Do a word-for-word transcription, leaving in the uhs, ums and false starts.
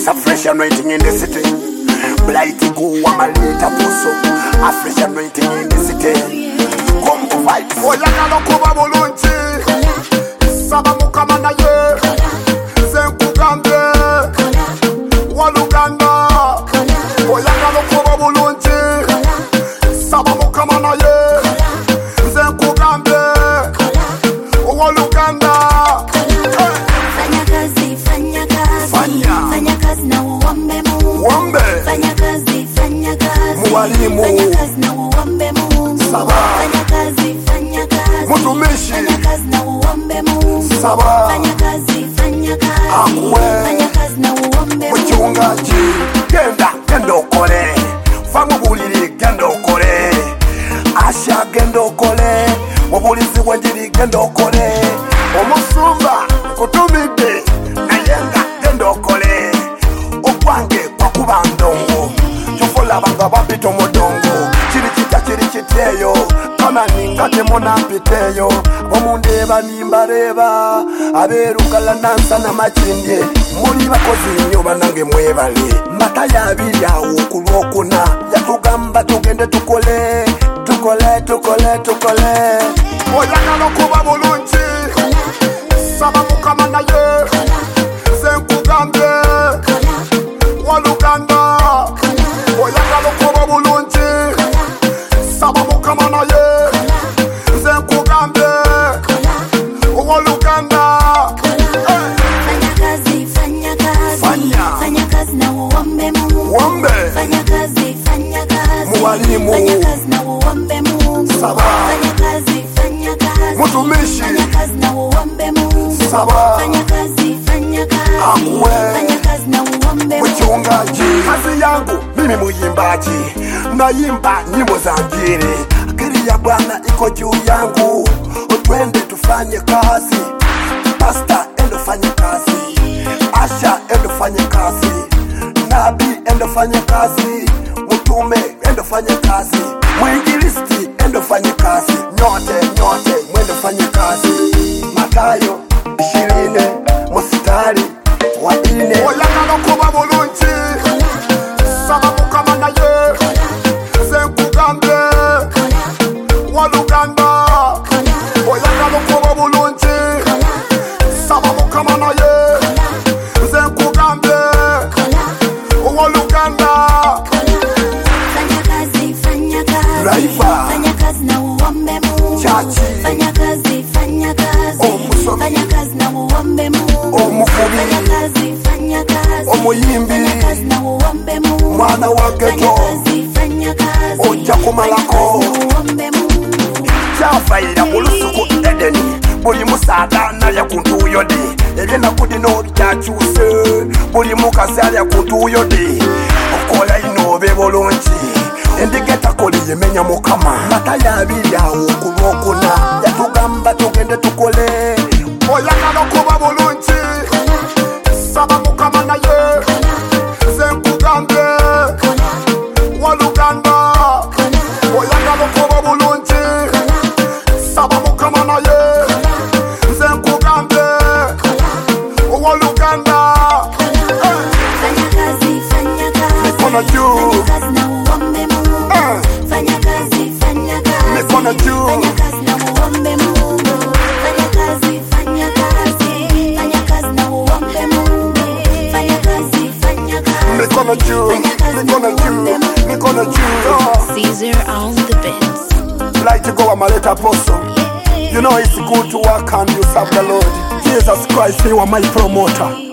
It's a fresh anointing in the city. Blighty go amalita puso. A fresh anointing in the city. Come to fight. Oyana no kuba bulunchi. Saba mukama na ye. Zenku gambe. Waluganda. Oyana no kuba bulunchi. Saba mukama na ye. Zenku gambe. Waluganda. Fanya kazi, fanya kazi. Fanya. Fanya kazi na uombe Mungu. Uombe. Fanya kazi, fanya kazi. Mwalimu. Fanya kazi na uombe Mungu. Saba. Fanya kazi, fanya kazi. Mutumishi. Fanya kazi na uombe Mungu. Saba. Fanya kazi, fanya kazi. Akwe. Fanya kazi na uombe Mungu. Muchungaji. Genda, genda okole. Famu buliri, genda okole. Asha, genda okole. Wabulizi wanjiri, genda okole. Omusumba, kutumide. Nayenga, genda okole. Okwange, kwa kuba ndongo. Chofola banga bapito modongo. Chiri chita, chiri chiteyo. Kama ningate mona piteyo. Omundeba nimbareba. Aberukala nansa na machindye. Muri bakozi nnyo banange mwebale. Mata yabiri awo kulwokuna. Yatugamba tugende tukole. Tukole, tukole, tukole. Oyana no kuba bulunchi. Saba mukama na ye. Zenku gambe. Waluganda. Oyana no kuba bulunchi. Saba mukama na ye. Zenku gambe. Waluganda. Fanya kazi, fanya kazi. Fanya. Fanya kazi na uombe Mungu. Uombe. Fanya kazi, fanya kazi. Mwalimu. Fanya kazi na uombe Mungu. Saba. Fanya kazi, fanya kazi. Mutumishi. Fanya kazi na uombe Mungu. Saba. Fanya kazi, fanya kazi. Akwe. Fanya kazi na uombe Mungu. Muchungaji. Kazi yangu mimi muyimbaji. Naimba nyimbo za Injili. Akili ya Bwana iko juu yangu. Twende tufanye kazi. Pastor endo fanye kazi. Asha endo fanye kazi. Nabi endo fanye kazi. Mutume endo fanye kazi. Mwinjilisti endo fanye kazi. Nyote nyote mwendo fanye kazi. Mathayo ishirini mstari wa nne. Oyana no kuba bulunchi. Saba mukama na ye. Zenku gambe. Waluganda. Oyana no kuba bulunchi. Saba mukama na ye. Zenku gambe. Waluganda. Fanya kazi, fanya kazi. Raifa. Fanya kazi na uombe Mungu. Chachi. Fanya kazi, fanya kazi. Omusomi. Fanya kazi na uombe Mungu. Omuvubi. Fanya kazi, fanya kazi. Omuyimbi. Fanya kazi na uombe Mungu. Mwana wa Fanya ghetto. kazi, fanya kazi. Ojja kumalako. Fanya kazi na uombe Mungu. Kyafaira mu lusuku Edeni. Buli musaada nalya ku ntuuyo de. Ebyenaku dino byakyuse. Buli mukazi alya ku ntuuyo de. Okola ino obe bulungi. Endiga etakola yemenya mukama. Mata yabiri awo ku lwokuna. Yatugamba tugende tukole. Oyana no kuba bulungi. Saba mukama na ye. Zenku gambe. Waluganda. Oyana no kuba bulungi. Saba mukama na ye. Zenku gambe. Waluganda. Fanya kazi, fanya kazi. Mikono juu. Fanya kazi na uombe Mungu. Eh. Fanya kazi, fanya kazi. Mikono juu. Fanya kazi na uombe Mungu. Fanya kazi, fanya kazi. Fanya kazi na uombe Mungu. Fanya kazi, fanya kazi. Mikono juu. Fanya kazi na Mikono uombe juu. Mungu. Mikono juu. Caesar on the beats. Like to go a maleta apostle. You know it's good to work and you serve the Lord. Jesus Christ, you are my promoter.